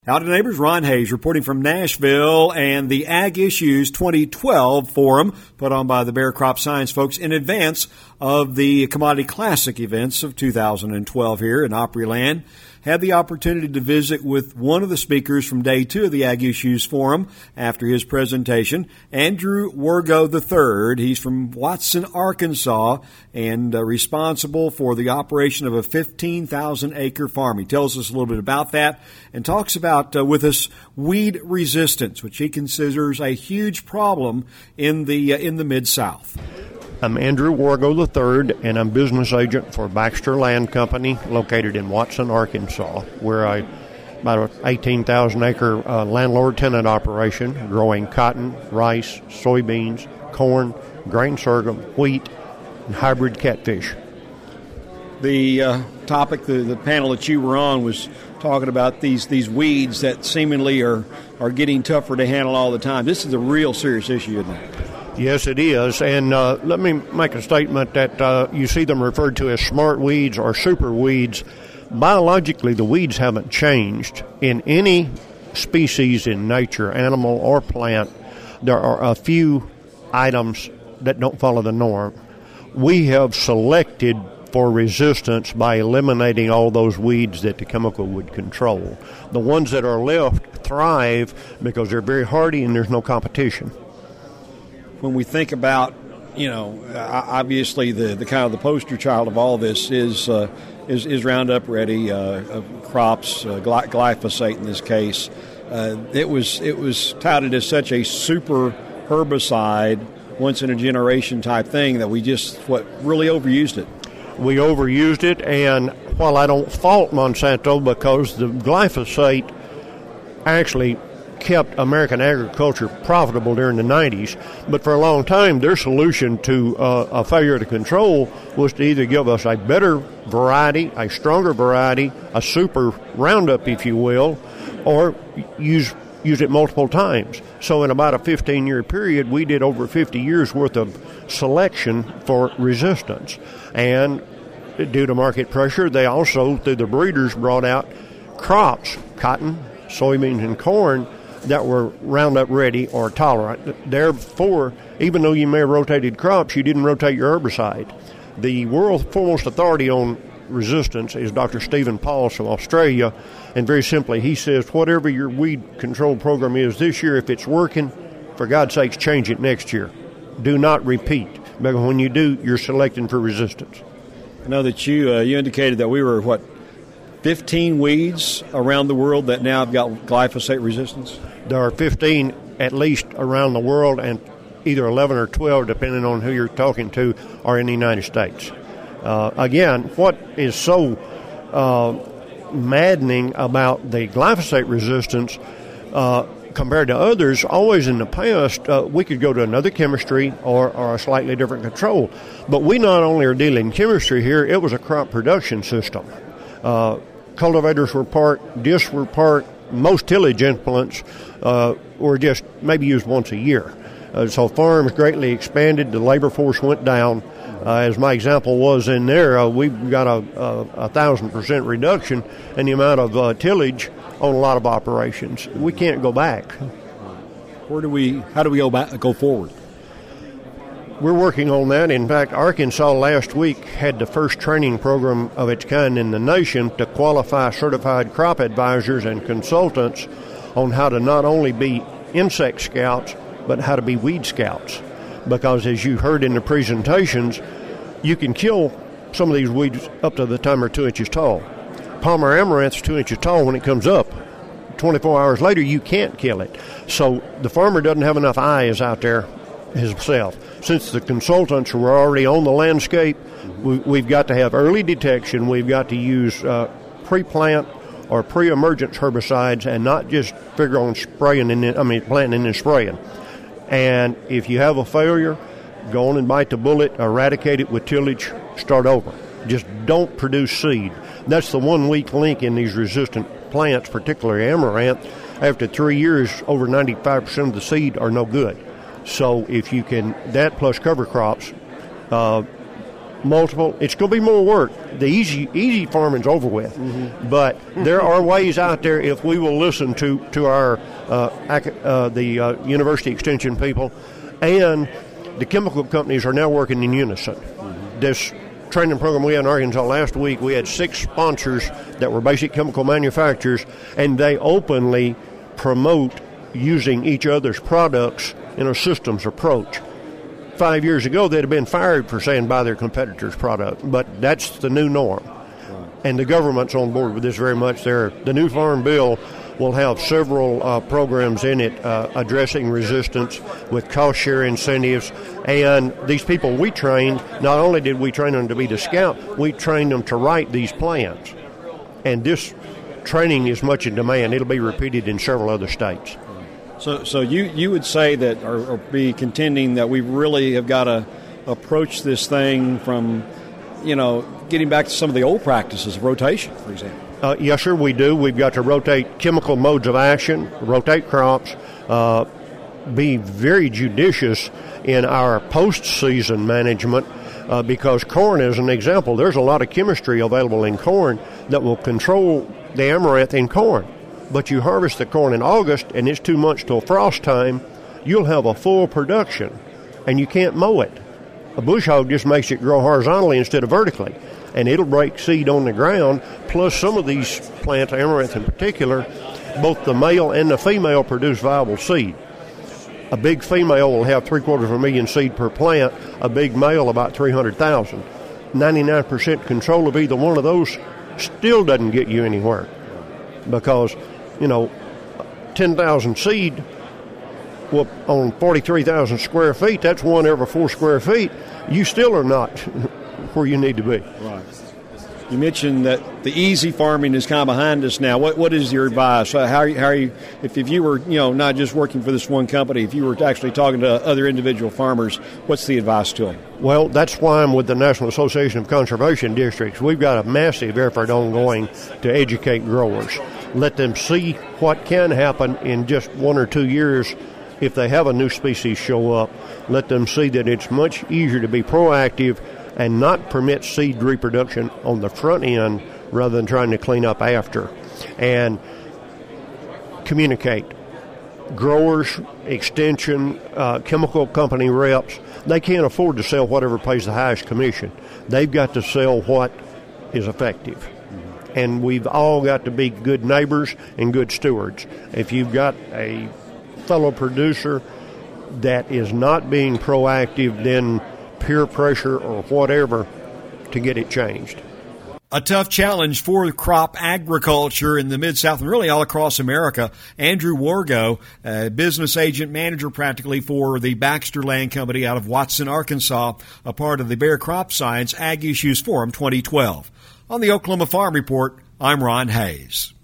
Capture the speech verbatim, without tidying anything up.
Howdy neighbors, Ron Hayes reporting from Nashville and the Ag Issues twenty twelve Forum put on by the Bayer Crop Science folks in advance of the Commodity Classic events of two thousand twelve here in Opryland. Had the opportunity to visit with one of the speakers from day two of the Ag Issues Forum after his presentation, Andrew Wargo the third. He's from Watson, Arkansas, and uh, responsible for the operation of a fifteen thousand acre farm. He tells us a little bit about that and talks about uh, with us weed resistance, which he considers a huge problem in the uh, in the Mid-South. I'm Andrew Wargo the third, and I'm business agent for Baxter Land Company, located in Watson, Arkansas. We're a, about an eighteen thousand acre uh, landlord-tenant operation growing cotton, rice, soybeans, corn, grain sorghum, wheat, and hybrid catfish. The uh, topic, the, the panel that you were on was talking about these, these weeds that seemingly are, are getting tougher to handle all the time. This is a real serious issue, isn't it? Yes, it is, and uh, let me make a statement that uh, you see them referred to as smart weeds or super weeds. Biologically, the weeds haven't changed. In any species in nature, animal or plant, there are a few items that don't follow the norm. We have selected for resistance by eliminating all those weeds that the chemical would control. The ones that are left thrive because they're very hardy and there's no competition. When we think about, you know, obviously the, the kind of the poster child of all this is uh, is, is Roundup Ready, uh, uh, crops, uh, gly- glyphosate in this case. Uh, it was it was touted as such a super herbicide, once in a generation type thing that we just what really overused it. We overused it, and while I don't fault Monsanto because the glyphosate actually kept American agriculture profitable during the nineties, but for a long time their solution to uh, a failure to control was to either give us a better variety, a stronger variety, a super Roundup, if you will, or use use it multiple times. So in about a fifteen-year period, we did over fifty years worth of selection for resistance. And due to market pressure, they also, through the breeders, brought out crops, cotton, soybeans, and corn, that were Roundup Ready or tolerant. Therefore, even though you may have rotated crops, you didn't rotate your herbicide. The world's foremost authority on resistance is Doctor Stephen Pauls from Australia, and very simply, he says, whatever your weed control program is this year, if it's working, for God's sakes, change it next year. Do not repeat, because when you do, you're selecting for resistance. I know that you uh, you indicated that we were, what, fifteen weeds around the world that now have got glyphosate resistance? There are fifteen at least around the world, and either eleven or twelve, depending on who you're talking to, are in the United States. Uh, again, what is so uh, maddening about the glyphosate resistance uh, compared to others, always in the past, uh, we could go to another chemistry or, or a slightly different control. But we not only are dealing chemistry here, it was a crop production system. Uh, cultivators were part, discs were part, most tillage implements uh, were just maybe used once a year. Uh, so farms greatly expanded, the labor force went down. Uh, as my example was in there, uh, we've got a, a, a thousand percent reduction in the amount of uh, tillage on a lot of operations. We can't go back. Where do we? How do we go back? Go forward? We're working on that. In fact, Arkansas last week had the first training program of its kind in the nation to qualify certified crop advisors and consultants on how to not only be insect scouts, but how to be weed scouts. Because as you heard in the presentations, you can kill some of these weeds up to the time they're two inches tall. Palmer amaranth's two inches tall when it comes up. twenty-four hours later, you can't kill it. So the farmer doesn't have enough eyes out there himself. Since the consultants were already on the landscape, we, we've got to have early detection. We've got to use uh, pre-plant or pre-emergence herbicides and not just figure on spraying and then, I mean planting and then spraying. And if you have a failure, go on and bite the bullet, eradicate it with tillage, start over. Just don't produce seed. That's the one weak link in these resistant plants, particularly amaranth. After three years, over ninety-five percent of the seed are no good. So if you can, that plus cover crops, uh, multiple. It's going to be more work. The easy easy farming's over with, mm-hmm. but there are ways out there if we will listen to to our uh, uh, the uh, university extension people, and the chemical companies are now working in unison. Mm-hmm. This training program we had in Arkansas last week, we had six sponsors that were basic chemical manufacturers, and they openly promote using each other's products in a systems approach. Five years ago, they'd have been fired for saying buy their competitor's product, but that's the new norm. Right. And the government's on board with this very much. There, the new Farm Bill will have several uh, programs in it uh, addressing resistance with cost-share incentives. And these people we trained, not only did we train them to be the scout, we trained them to write these plans. And this training is much in demand. It'll be repeated in several other states. So so you, you would say that, or, or be contending that we really have got to approach this thing from, you know, getting back to some of the old practices, rotation, for example. Uh, yes, sir, we do. We've got to rotate chemical modes of action, rotate crops, uh, be very judicious in our post-season management, uh, because corn, as an example, there's a lot of chemistry available in corn that will control the amaranth in corn. But you harvest the corn in August, and it's two months till frost time, you'll have a full production, and you can't mow it. A bush hog just makes it grow horizontally instead of vertically, and it'll break seed on the ground. Plus, some of these plants, amaranth in particular, both the male and the female produce viable seed. A big female will have three-quarters of a million seed per plant, a big male about three hundred thousand. ninety-nine percent control of either one of those still doesn't get you anywhere, because you know, ten thousand seed well, on forty-three thousand square feet, that's one every four square feet. You still are not where you need to be. Right. You mentioned that the easy farming is kind of behind us now. What What is your advice? Uh, how, are you, how are you, if, if you were, you know, not just working for this one company, if you were actually talking to other individual farmers, what's the advice to them? Well, that's why I'm with the National Association of Conservation Districts. We've got a massive effort ongoing to educate growers. Let them see what can happen in just one or two years if they have a new species show up. Let them see that it's much easier to be proactive and not permit seed reproduction on the front end rather than trying to clean up after. And communicate. Growers, extension, uh, chemical company reps, they can't afford to sell whatever pays the highest commission. They've got to sell what is effective. And we've all got to be good neighbors and good stewards. If you've got a fellow producer that is not being proactive, then peer pressure or whatever to get it changed. A tough challenge for crop agriculture in the Mid-South and really all across America. Andrew Wargo, a business agent manager practically for the Baxter Land Company out of Watson, Arkansas, a part of the Bayer Crop Science Ag Issues Forum twenty twelve. On the Oklahoma Farm Report, I'm Ron Hayes.